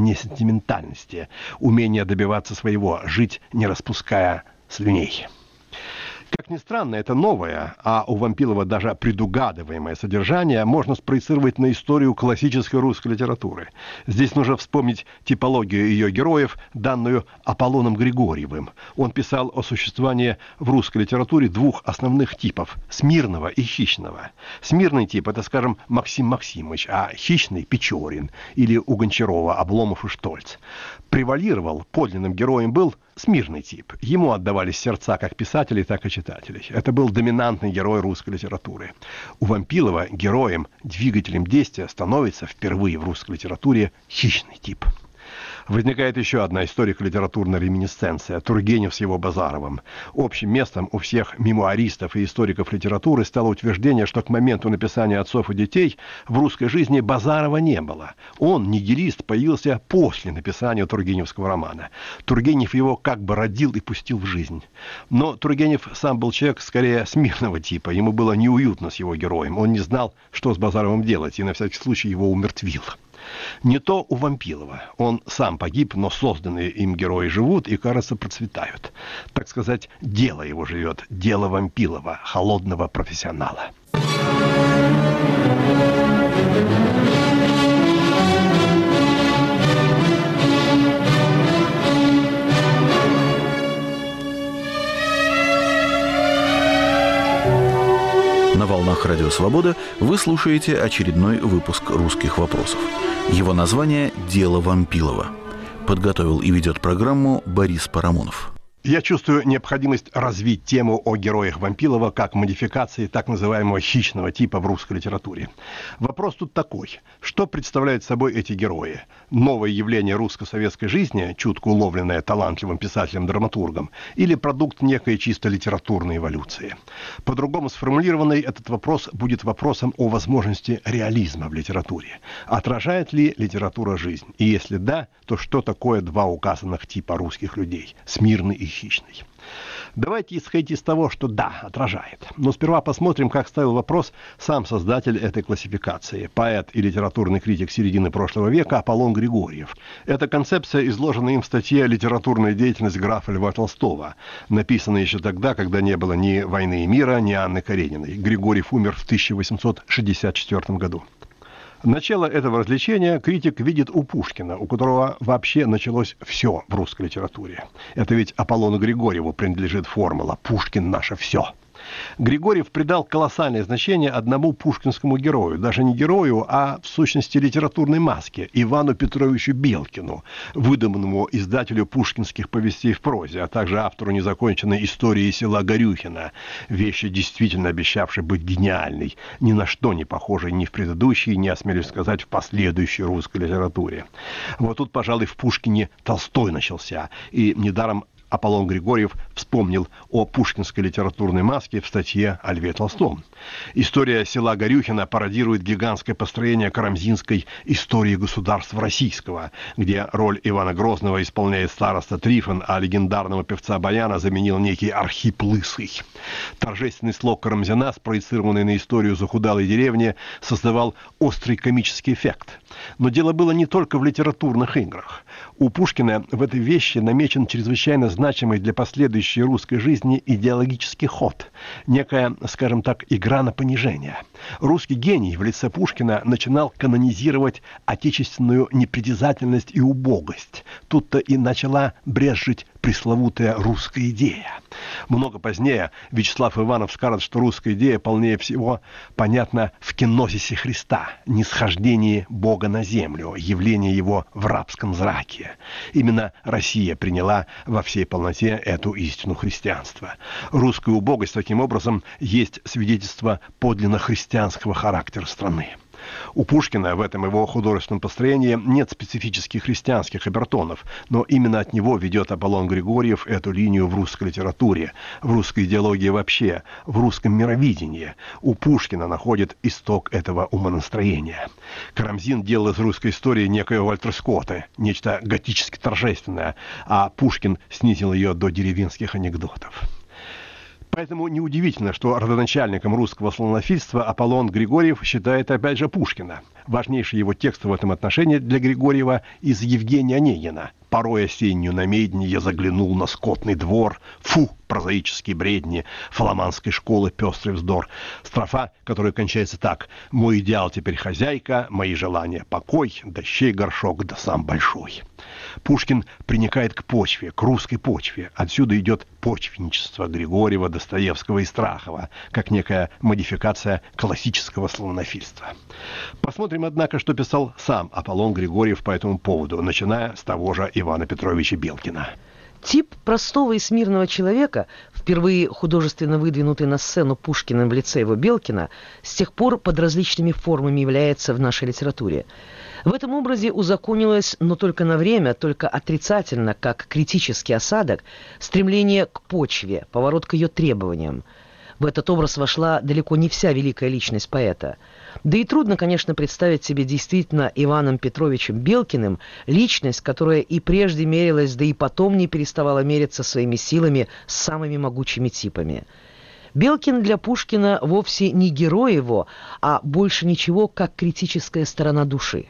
несентиментальности, умение добиваться своего, жить не распуская слюней. Как ни странно, это новое, а у Вампилова даже предугадываемое содержание можно спроецировать на историю классической русской литературы. Здесь нужно вспомнить типологию ее героев, данную Аполлоном Григорьевым. Он писал о существовании в русской литературе двух основных типов – смирного и хищного. Смирный тип – это, скажем, Максим Максимович, а хищный – Печорин или у Гончарова Обломов и Штольц. Превалировал, подлинным героем был смирный тип. Ему отдавались сердца как писателей, так и читателей. Это был доминантный герой русской литературы. У Вампилова героем, двигателем действия становится впервые в русской литературе хищный тип. Возникает еще одна историко-литературная реминисценция – Тургенев с его Базаровым. Общим местом у всех мемуаристов и историков литературы стало утверждение, что к моменту написания «Отцов и детей» в русской жизни Базарова не было. Он, нигилист, появился после написания тургеневского романа. Тургенев его как бы родил и пустил в жизнь. Но Тургенев сам был человек скорее смирного типа. Ему было неуютно с его героем. Он не знал, что с Базаровым делать, и на всякий случай его умертвил. Не то у Вампилова. Он сам погиб, но созданные им герои живут и, кажется, процветают. Так сказать, дело его живет. Дело Вампилова, холодного профессионала. На волнах Радио Свобода вы слушаете очередной выпуск «Русских вопросов». Его название «Дело Вампилова». Подготовил и ведет программу Борис Парамонов. Я чувствую необходимость развить тему о героях Вампилова как модификации так называемого хищного типа в русской литературе. Вопрос тут такой. Что представляют собой эти герои? Новое явление русско-советской жизни, чутко уловленное талантливым писателем-драматургом, или продукт некой чисто литературной эволюции? По-другому сформулированный этот вопрос будет вопросом о возможности реализма в литературе. Отражает ли литература жизнь? И если да, то что такое два указанных типа русских людей? Смирный и хищный. Давайте исходить из того, что да, отражает. Но сперва посмотрим, как ставил вопрос сам создатель этой классификации, поэт и литературный критик середины прошлого века Аполлон Григорьев. Эта концепция изложена им в статье «Литературная деятельность графа Льва Толстого», написанной еще тогда, когда не было ни «Войны и мира», ни Анны Карениной. Григорьев умер в тысяча восемьсот шестьдесят четвёртом году. Начало этого развлечения критик видит у Пушкина, у которого вообще началось все в русской литературе. Это ведь Аполлону Григорьеву принадлежит формула «Пушкин – наше все». Григорьев придал колоссальное значение одному пушкинскому герою, даже не герою, а в сущности литературной маске, Ивану Петровичу Белкину, выдуманному издателю пушкинских повестей в прозе, а также автору незаконченной истории села Горюхина, вещи, действительно обещавшей быть гениальной, ни на что не похожей ни в предыдущей, ни, осмелюсь сказать, в последующей русской литературе. Вот тут, пожалуй, в Пушкине Толстой начался, и недаром Аполлон Григорьев вспомнил о пушкинской литературной маске в статье о Льве Толстом. История села Горюхина пародирует гигантское построение карамзинской истории государства российского, где роль Ивана Грозного исполняет староста Трифон, а легендарного певца Баяна заменил некий Архип Лысый. Торжественный слог Карамзина, спроецированный на историю захудалой деревни, создавал острый комический эффект. Но дело было не только в литературных играх. У Пушкина в этой вещи намечен чрезвычайно значимый для последующей русской жизни идеологический ход. Некая, скажем так, игра на понижение. Русский гений в лице Пушкина начинал канонизировать отечественную непритязательность и убогость. Тут-то и начала брезжить пресловутая русская идея. Много позднее Вячеслав Иванов скажет, что русская идея полнее всего понятна в кенозисе Христа, нисхождении Бога на землю, явление его в рабском зраке. Именно Россия приняла во всей полноте эту истину христианства. Русская убогость, таким образом, есть свидетельство подлинно христианского характера страны. У Пушкина в этом его художественном построении нет специфических христианских обертонов, но именно от него ведет Аполлон Григорьев эту линию в русской литературе, в русской идеологии вообще, в русском мировидении. У Пушкина находит исток этого умонастроения. Карамзин делал из русской истории некоего Вальтер Скотта, нечто готически торжественное, а Пушкин снизил ее до деревенских анекдотов. Поэтому неудивительно, что родоначальником русского славянофильства Аполлон Григорьев считает опять же Пушкина. Важнейший его текст в этом отношении для Григорьева из Евгения Онегина. «Порой осеннюю на медне я заглянул на скотный двор. Фу, прозаические бредни фламандской школы пестрый вздор. Строфа, которая кончается так: «Мой идеал теперь хозяйка, мои желания покой, дощей горшок да сам большой». Пушкин приникает к почве, к русской почве. Отсюда идет почвенничество Григорьева, Достоевского и Страхова, как некая модификация классического славянофильства. Посмотрим, однако, что писал сам Аполлон Григорьев по этому поводу, начиная с того же Ивана Петровича Белкина. Тип простого и смиренного человека, впервые художественно выдвинутый на сцену Пушкиным в лице его Белкина, с тех пор под различными формами является в нашей литературе. В этом образе узаконилось, но только на время, только отрицательно, как критический осадок, стремление к почве, поворот к ее требованиям. В этот образ вошла далеко не вся великая личность поэта. Да и трудно, конечно, представить себе действительно Иваном Петровичем Белкиным личность, которая и прежде мерилась, да и потом не переставала мериться своими силами с самыми могучими типами. Белкин для Пушкина вовсе не герой его, а больше ничего, как критическая сторона души.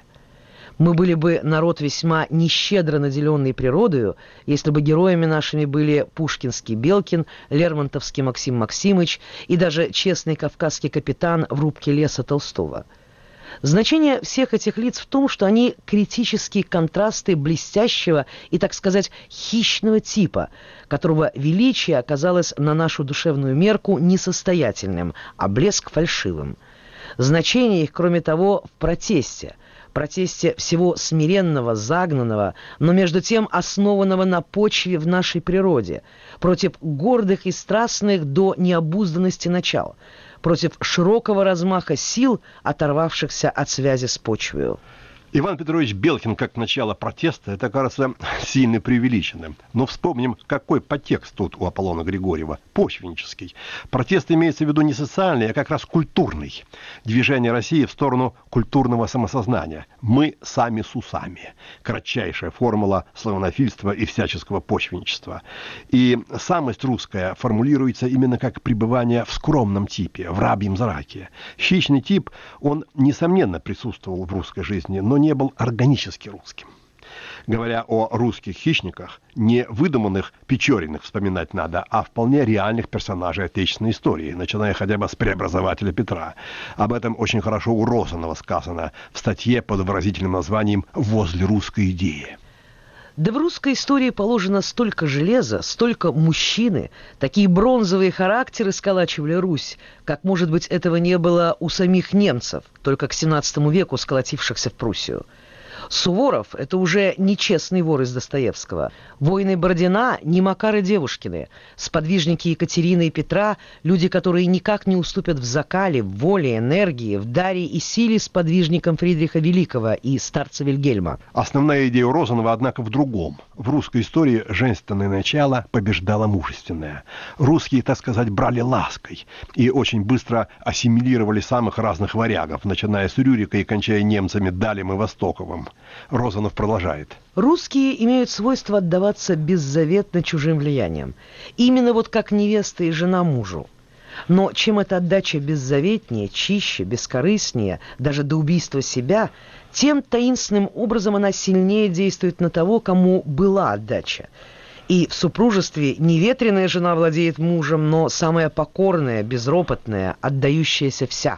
Мы были бы народ весьма нещедро наделенный природою, если бы героями нашими были пушкинский Белкин, лермонтовский Максим Максимыч и даже честный кавказский капитан в рубке леса Толстого. Значение всех этих лиц в том, что они критические контрасты блестящего и, так сказать, хищного типа, которого величие оказалось на нашу душевную мерку несостоятельным, а блеск фальшивым. Значение их, кроме того, в протесте. Протесте всего смиренного, загнанного, но между тем основанного на почве в нашей природе, против гордых и страстных до необузданности начал, против широкого размаха сил, оторвавшихся от связи с почвою. Иван Петрович Белкин как начало протеста, это, кажется, сильно преувеличенным. Но вспомним, какой подтекст тут у Аполлона Григорьева. Почвеннический. Протест имеется в виду не социальный, а как раз культурный. Движение России в сторону культурного самосознания. Мы сами с усами. Кратчайшая формула славянофильства и всяческого почвенничества. И самость русская формулируется именно как пребывание в скромном типе, в рабьем зраке. Хищный тип, он, несомненно, присутствовал в русской жизни, но не был органически русским. Говоря о русских хищниках, не выдуманных Печориных вспоминать надо, а вполне реальных персонажей отечественной истории, начиная хотя бы с преобразователя Петра. Об этом очень хорошо у Розанова сказано в статье под выразительным названием «Возле русской идеи». Да в русской истории положено столько железа, столько мужчины, такие бронзовые характеры сколачивали Русь, как, может быть, этого не было у самих немцев, только к семнадцатому веку сколотившихся в Пруссию. Суворов – это уже не честный вор из Достоевского. Воины Бородина – не Макары Девушкины. Сподвижники Екатерины и Петра – люди, которые никак не уступят в закале, в воле, энергии, в даре и силе сподвижникам Фридриха Великого и старца Вильгельма. Основная идея у Розанова, однако, в другом. В русской истории женственное начало побеждало мужественное. Русские, так сказать, брали лаской и очень быстро ассимилировали самых разных варягов, начиная с Рюрика и кончая немцами Далем и Востоковым. Розанов продолжает. Русские имеют свойство отдаваться беззаветно чужим влияниям. Именно вот как невеста и жена мужу. Но чем эта отдача беззаветнее, чище, бескорыстнее, даже до убийства себя, тем таинственным образом она сильнее действует на того, кому была отдача. И в супружестве не ветреная жена владеет мужем, но самая покорная, безропотная, отдающаяся вся.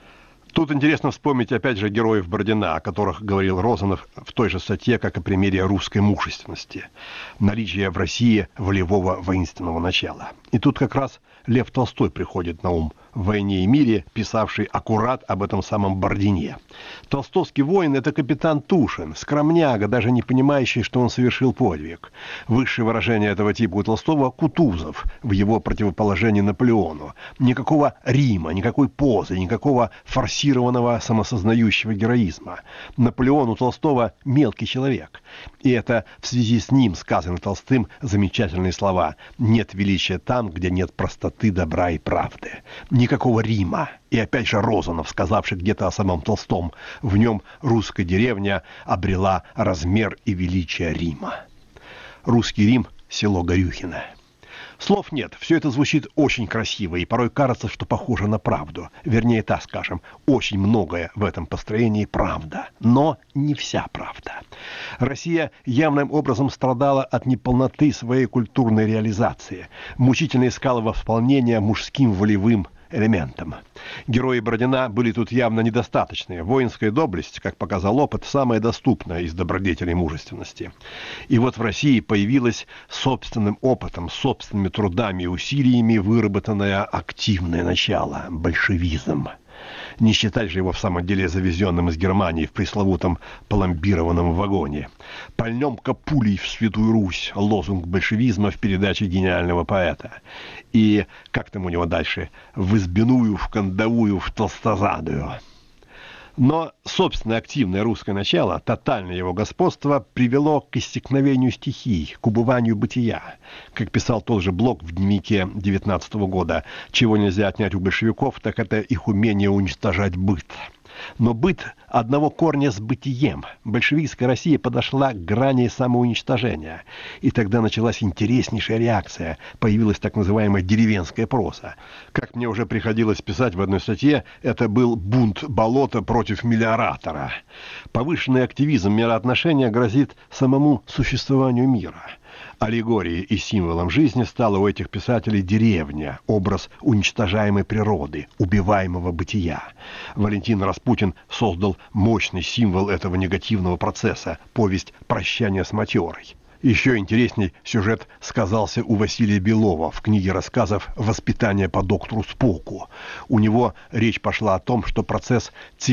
Тут интересно вспомнить опять же героев Бородина, о которых говорил Розанов в той же статье, как о примере русской мужественности. Наличие в России волевого воинственного начала. И тут как раз Лев Толстой приходит на ум в «Войне и мире», писавший аккурат об этом самом Бородине. Толстовский воин – это капитан Тушин, скромняга, даже не понимающий, что он совершил подвиг. Высшее выражение этого типа у Толстого – Кутузов, в его противоположении Наполеону. Никакого Рима, никакой позы, никакого форсированного самосознающего героизма. Наполеон у Толстого – мелкий человек. И это в связи с ним сказаны Толстым замечательные слова: «Нет величия там, где нет простоты, добра и правды». Никакого Рима. И опять же Розанов, сказавший где-то о самом Толстом: в нем русская деревня обрела размер и величие Рима. Русский Рим – село Горюхино. Слов нет, все это звучит очень красиво, и порой кажется, что похоже на правду. Вернее, так скажем, очень многое в этом построении правда, но не вся правда. Россия явным образом страдала от неполноты своей культурной реализации, мучительно искала восполнения мужским волевым элементом. Герои Бородина были тут явно недостаточны. Воинская доблесть, как показал опыт, самая доступная из добродетелей мужественности. И вот в России появилась собственным опытом, собственными трудами и усилиями выработанное активное начало – большевизм. Не считать же его в самом деле завезенным из Германии в пресловутом пломбированном вагоне. «Пальнем-ка пулей в Святую Русь» – лозунг большевизма в передаче гениального поэта. И, как там у него дальше, «в избиную, в кандовую, в толстозадую». Но собственное активное русское начало, тотальное его господство, привело к истекновению стихий, к убыванию бытия. Как писал тот же Блок в дневнике девятнадцатого года, чего нельзя отнять у большевиков, так это их умение уничтожать быт. Но быт одного корня с бытием. Большевистская Россия подошла к грани самоуничтожения. И тогда началась интереснейшая реакция. Появилась так называемая деревенская проза. Как мне уже приходилось писать в одной статье, это был бунт болота против мелиоратора. Повышенный активизм мироотношения грозит самому существованию мира. Аллегорией и символом жизни стала у этих писателей деревня, образ уничтожаемой природы, убиваемого бытия. Валентин Распутин создал мощный символ этого негативного процесса – повесть «Прощание с матерой». Еще интересней сюжет сказался у Василия Белова в книге рассказов «Воспитание по доктору Споку». У него речь пошла о том, что процесс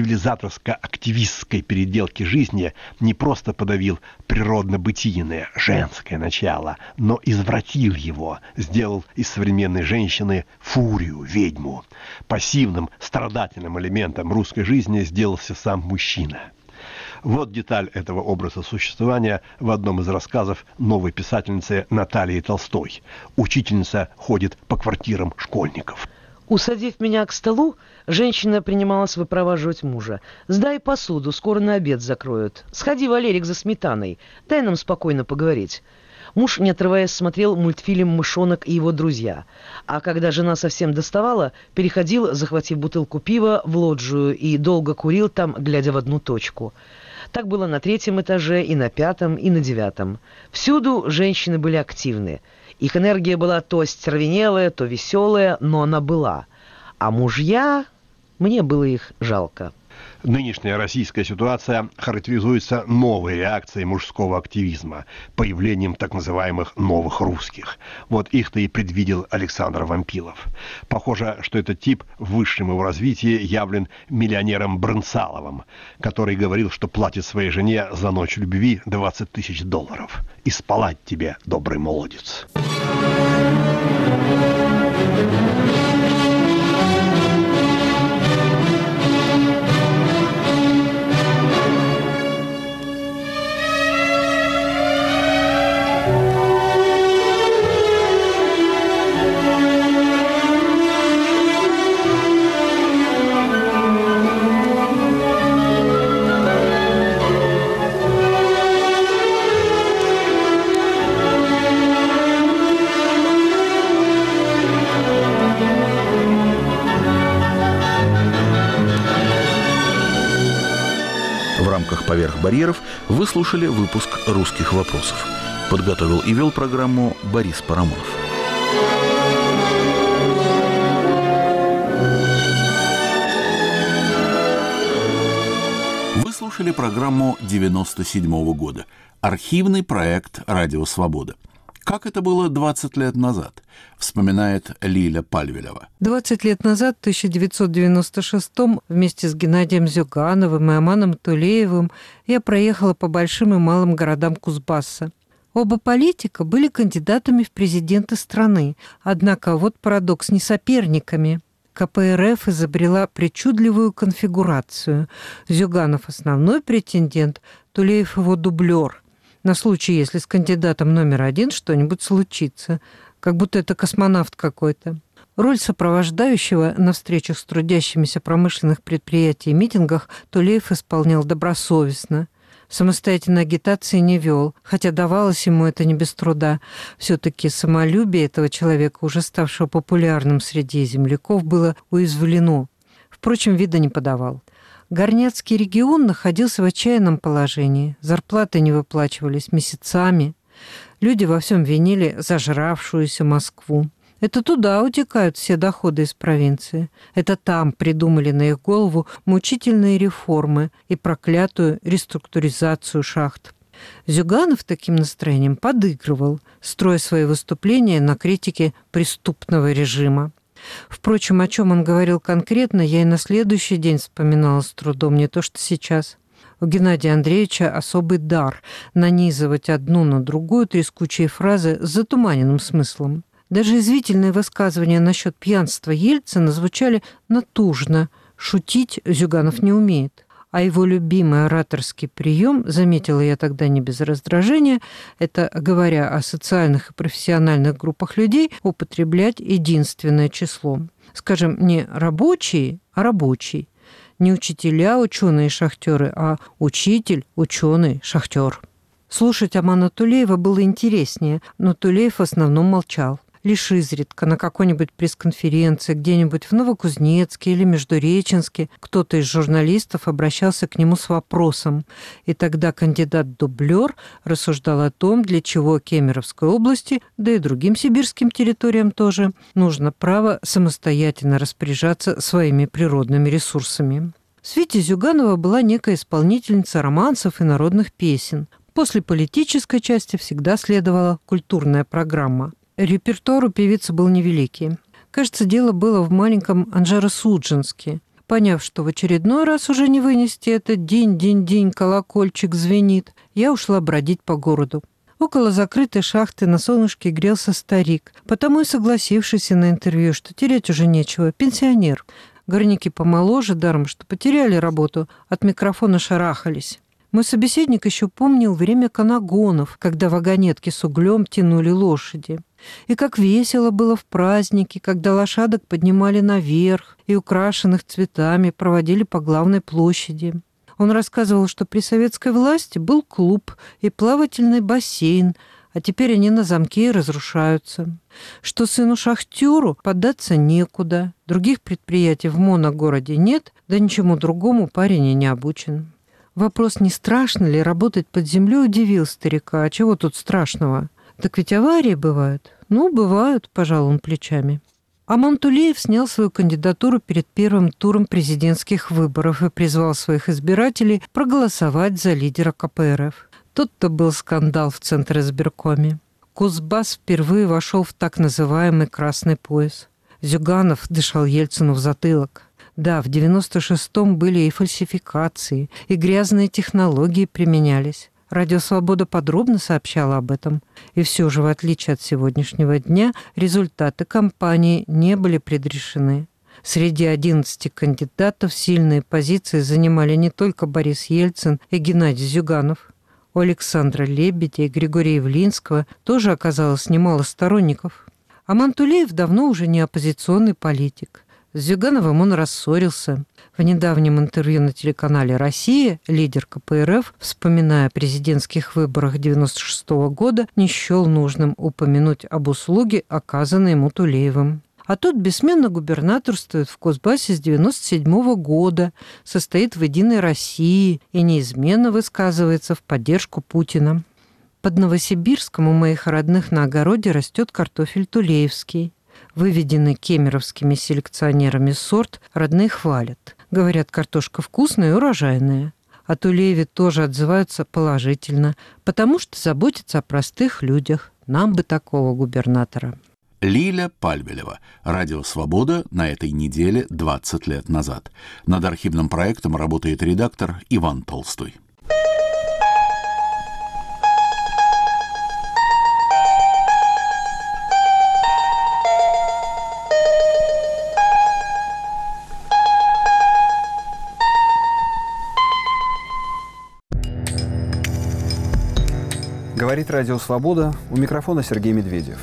цивилизаторско-активистской переделки жизни не просто подавил природно-бытийное, женское начало, но извратил его, сделал из современной женщины фурию, ведьму. Пассивным, страдательным элементом русской жизни сделался сам мужчина. Вот деталь этого образа существования в одном из рассказов новой писательницы Натальи Толстой. Учительница ходит по квартирам школьников. Усадив меня к столу, женщина принималась выпроваживать мужа. «Сдай посуду, скоро на обед закроют. Сходи, Валерик, за сметаной. Дай нам спокойно поговорить». Муж, не отрываясь, смотрел мультфильм «Мышонок и его друзья». А когда жена совсем доставала, переходил, захватив бутылку пива, в лоджию и долго курил там, глядя в одну точку. Так было на третьем этаже, и на пятом, и на девятом. Всюду женщины были активны. Их энергия была то остервенелая, то веселая, но она была. А мужья... мне было их жалко. Нынешняя российская ситуация характеризуется новой реакцией мужского активизма, появлением так называемых «новых русских». Вот их-то и предвидел Александр Вампилов. Похоже, что этот тип в высшем его развитии явлен миллионером Брынцаловым, который говорил, что платит своей жене за ночь любви двадцать тысяч долларов. И спалать тебе, добрый молодец. «Поверх барьеров» вы слушали выпуск «Русских вопросов». Подготовил и вел программу Борис Парамонов. Вы слушали программу девяносто седьмого года. Архивный проект «Радио Свобода». Как это было двадцать лет назад, вспоминает Лиля Пальвелева. двадцать лет назад, в тысяча девятьсот девяносто шестом, вместе с Геннадием Зюгановым и Аманом Тулеевым я проехала по большим и малым городам Кузбасса. Оба политика были кандидатами в президенты страны, однако вот парадокс, не соперниками. ка пэ эр эф изобрела причудливую конфигурацию. Зюганов – основной претендент, Тулеев – его дублер. На случай, если с кандидатом номер один что-нибудь случится, как будто это космонавт какой-то. Роль сопровождающего на встречах с трудящимися промышленных предприятий и митингах Тулеев исполнял добросовестно. Самостоятельной агитации не вел, хотя давалось ему это не без труда. Все-таки самолюбие этого человека, уже ставшего популярным среди земляков, было уязвлено. Впрочем, вида не подавал. Горняцкий регион находился в отчаянном положении. Зарплаты не выплачивались месяцами. Люди во всем винили зажравшуюся Москву. Это туда утекают все доходы из провинции. Это там придумали на их голову мучительные реформы и проклятую реструктуризацию шахт. Зюганов таким настроением подыгрывал, строя свои выступления на критике преступного режима. Впрочем, о чем он говорил конкретно, я и на следующий день вспоминала с трудом, не то что сейчас. У Геннадия Андреевича особый дар нанизывать одну на другую трескучие фразы с затуманенным смыслом. Даже извительные высказывания насчет пьянства Ельцина звучали натужно. Шутить Зюганов не умеет. А его любимый ораторский прием, заметила я тогда не без раздражения, это, говоря о социальных и профессиональных группах людей, употреблять единственное число. Скажем, не рабочие, а рабочий. Не учителя, ученые, шахтеры, а учитель, ученый, шахтер. Слушать Амана Тулеева было интереснее, но Тулеев в основном молчал. Лишь изредка на какой-нибудь пресс-конференции где-нибудь в Новокузнецке или Междуреченске кто-то из журналистов обращался к нему с вопросом, и тогда кандидат-дублер рассуждал о том, для чего Кемеровской области, да и другим сибирским территориям тоже, нужно право самостоятельно распоряжаться своими природными ресурсами. В свите Зюганова была некая исполнительница романсов и народных песен. После политической части всегда следовала культурная программа. Репертуар у певицы был невеликий. Кажется, дело было в маленьком Анжеро-Судженске. Поняв, что в очередной раз уже не вынести этот день-день-день колокольчик звенит, я ушла бродить по городу. Около закрытой шахты на солнышке грелся старик, потому и согласившийся на интервью, что терять уже нечего, пенсионер. Горняки помоложе, даром, что потеряли работу, от микрофона шарахались. Мой собеседник еще помнил время канагонов, когда вагонетки с углем тянули лошади. И как весело было в праздники, когда лошадок поднимали наверх и украшенных цветами проводили по главной площади. Он рассказывал, что при советской власти был клуб и плавательный бассейн, а теперь они на замке и разрушаются. Что сыну-шахтеру податься некуда, других предприятий в моногороде нет, да ничему другому парень и не обучен. Вопрос, не страшно ли работать под землей, удивил старика. А чего тут страшного? Так ведь аварии бывают. Ну, бывают, пожал он плечами. Аман Тулеев снял свою кандидатуру перед первым туром президентских выборов и призвал своих избирателей проголосовать за лидера ка пэ эр эф. Тут-то был скандал в Центризбиркоме. Кузбасс впервые вошел в так называемый «красный пояс». Зюганов дышал Ельцину в затылок. Да, в девяносто шестом были и фальсификации, и грязные технологии применялись. Радио «Свобода» подробно сообщала об этом. И все же, в отличие от сегодняшнего дня, результаты кампании не были предрешены. Среди одиннадцати кандидатов сильные позиции занимали не только Борис Ельцин и Геннадий Зюганов. У Александра Лебедя и Григория Явлинского тоже оказалось немало сторонников. Аман Тулеев давно уже не оппозиционный политик. С Зюгановым он рассорился. В недавнем интервью на телеканале «Россия» лидер ка пэ эр эф, вспоминая о президентских выборах девяносто шестого года, не счел нужным упомянуть об услуге, оказанной ему Тулеевым. А тот бессменно губернаторствует в Кузбассе с девяносто седьмого года, состоит в «Единой России» и неизменно высказывается в поддержку Путина. Под Новосибирском у моих родных на огороде растет картофель тулеевский. Выведенный кемеровскими селекционерами сорт родные хвалят. Говорят, картошка вкусная и урожайная. О Тулееве тоже отзываются положительно, потому что заботится о простых людях. Нам бы такого губернатора. Лиля Пальвелева. Радио «Свобода» на этой неделе двадцать лет назад. Над архивным проектом работает редактор Иван Толстой. Говорит Радио «Свобода», у микрофона Сергей Медведев.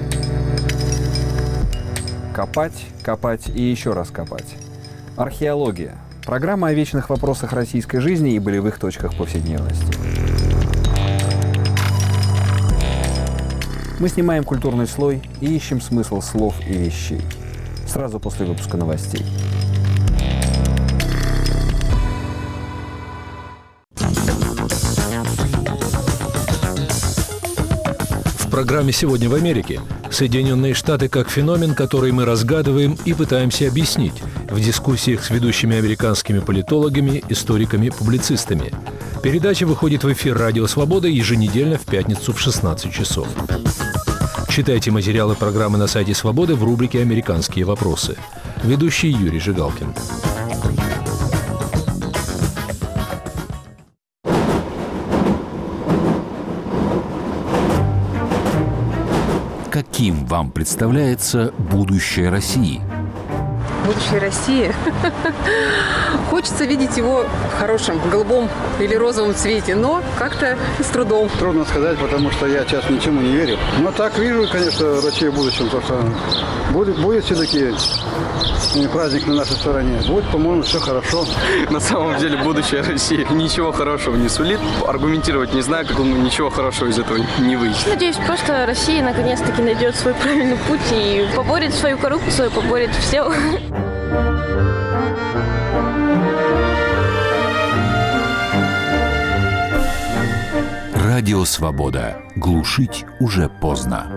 Копать, копать и еще раз копать. Археология. Программа о вечных вопросах российской жизни и болевых точках повседневности. Мы снимаем культурный слой и ищем смысл слов и вещей. Сразу после выпуска новостей. программе «Сегодня в Америке» Соединенные Штаты как феномен, который мы разгадываем и пытаемся объяснить в дискуссиях с ведущими американскими политологами, историками, публицистами. Передача выходит в эфир «Радио Свобода» еженедельно в пятницу в шестнадцать часов. Читайте материалы программы на сайте «Свободы» в рубрике «Американские вопросы». Ведущий Юрий Жигалкин. Каким вам представляется будущее России? Будущее России. Хочется видеть его в хорошем, голубом или розовом цвете, но как-то с трудом. Трудно сказать, потому что я сейчас ничему не верю. Но так вижу, конечно, Россию в будущем, то что будет, будет все-таки праздник на нашей стороне. Будет, по-моему, все хорошо. На самом деле будущее России ничего хорошего не сулит. Аргументировать не знаю, как он ничего хорошего из этого не выйдет. Надеюсь, просто Россия наконец-таки найдет свой правильный путь и поборет свою коррупцию, поборет все. Радио «Свобода». Глушить уже поздно.